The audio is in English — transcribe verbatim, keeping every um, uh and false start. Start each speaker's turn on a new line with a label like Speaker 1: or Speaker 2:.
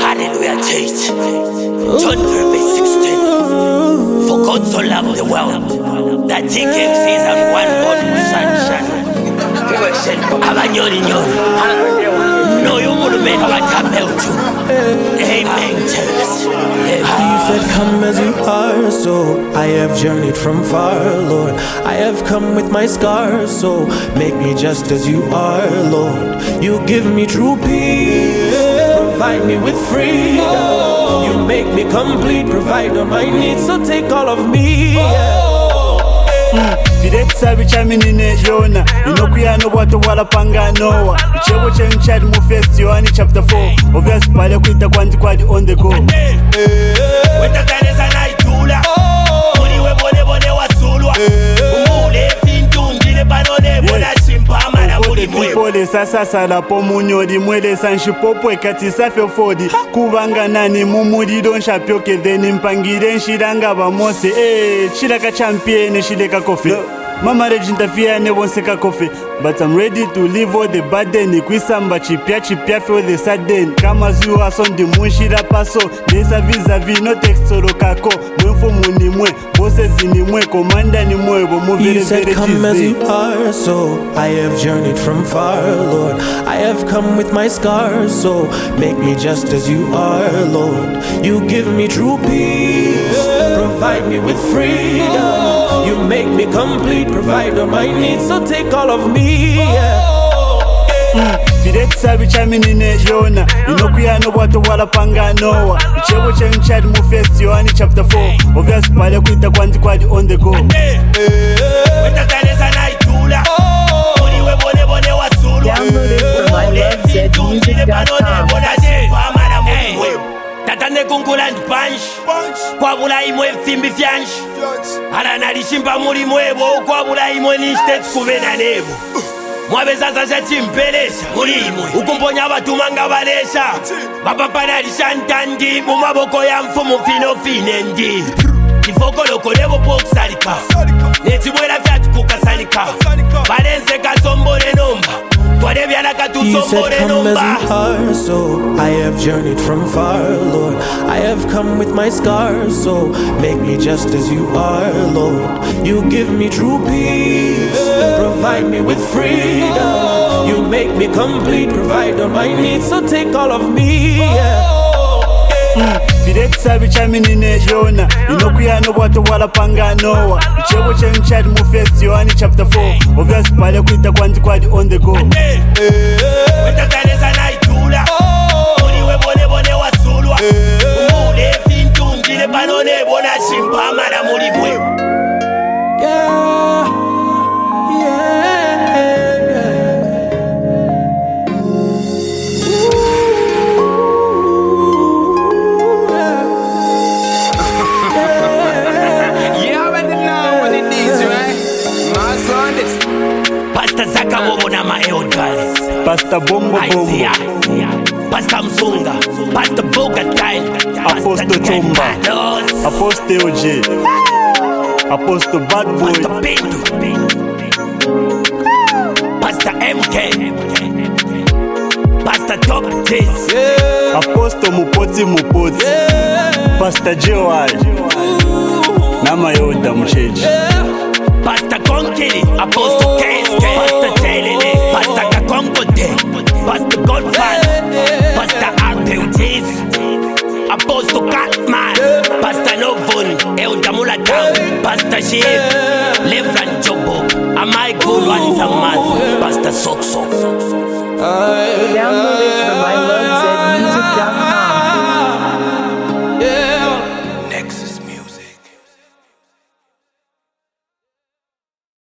Speaker 1: Hallelujah, church. John three verse sixteen. For God so loved the world that he gave his and one born sunshine. Abanyoni nyoni. No, you would make what happened to. Amen, church.
Speaker 2: You said come as you are, so I have journeyed from far, Lord. I have come with my scars, so make me just as you are, Lord. You give me true peace, provide me with freedom. You make me complete, provide all my needs, so take all of me.
Speaker 3: Viretsa bichaminine Yona Inokuyano watu wala panga Noah Ichebo chen chad mu first Yohani chapter four Obvious pale kuita kwanti kwadi on the go
Speaker 1: Weta kaneza na itula Muniwe bone bone wasulwa Umule fintu njile panone Bona shimpama na muli mwe
Speaker 3: Pole sasa sala po munyodi Mwele sanshipopo ekati safe fodi Kubanga nani mumudi don shapyoke Theni mpangire nshiranga bamose Eh, shiraka champion shireka kofi Mama rejinta fia ne wonseka kofi But I'm ready to leave all the burden Kwisamba chipia chipia feel the sudden Kama zuwa sondi munshira paso Nesa vis-a-vis no textoro kako Mwenfo muni mwe, bosses ni mwe Komanda ni mwe, bomu vere vere
Speaker 2: You said come as you are, so I have journeyed from far, Lord. I have come with my scars, so make me just as you are, Lord. You give me true peace, provide me with freedom. You make me complete, provide all my needs, so take all of me. Yeah.
Speaker 3: Viretsa bichaminine Yona Inokuyano watu wala panga Noah Ichebo chen chad mu first Yohani chapter four Obvious pale kuita kwanti kwadi on the go
Speaker 1: Weta kaneza na itula Muniwe bone bone wasulwa Umule fintu njile panone Bona shimpama na muli mwe Tatande kunkula ndipanshi Kwa bula imwe mfimbi fyanshi Harana lishimpa muli mwebo Kwa bula imwe nishteti kubena nebo Mwabeza za chimpelesha muli imwe Ukumponya batumanga balesha Bapapana lishantandi Mumaboko ya mfumu fino fine ndi Kifoko loko nebo poksalika Netibwela fyatu kukasalika Balenze kasombole nomba
Speaker 2: You said come as you are, so I have journeyed from far, Lord. I have come with my scars, so make me just as you are, Lord. You give me true peace, provide me with freedom. You make me complete, provide all my needs, so take all of me. Yeah.
Speaker 3: Viretsa bichaminine Yona Inokuyano watu wala panga Noah Ichebo chen chad mu first Yohani chapter four Obvious pale kuita kwanti kwadi on the go
Speaker 1: Weta kaneza na itula Muniwe bone bone wasulwa Umule fintu njile panone Bona shimpama na muli mwe
Speaker 2: Yeah, yeah, yeah.
Speaker 1: Pastor Zaka Bobo na ma elders
Speaker 3: Pastor Bombo Bombo
Speaker 1: Pastor Msunga Pastor Bogatine
Speaker 3: Apostle Chomba Apostle O J Apostle Bad Boy
Speaker 1: Pastor Pinto Pastor M K Pastor Top Jess
Speaker 3: Apostle Mupoti Mupoti Pastor J Y Nama yoda mcheji
Speaker 1: Pastor Konkili, Apostle K S K, Pastor Jelene, Pastor Kakonkote, Pastor Godfather, Pastor Arthur Cheese, Apostle Catman, Pastor Novun, Elder Mulatown, Pastor Shiv, Lefran Jobo, Amai Kulwan Samad, Pastor Sokso.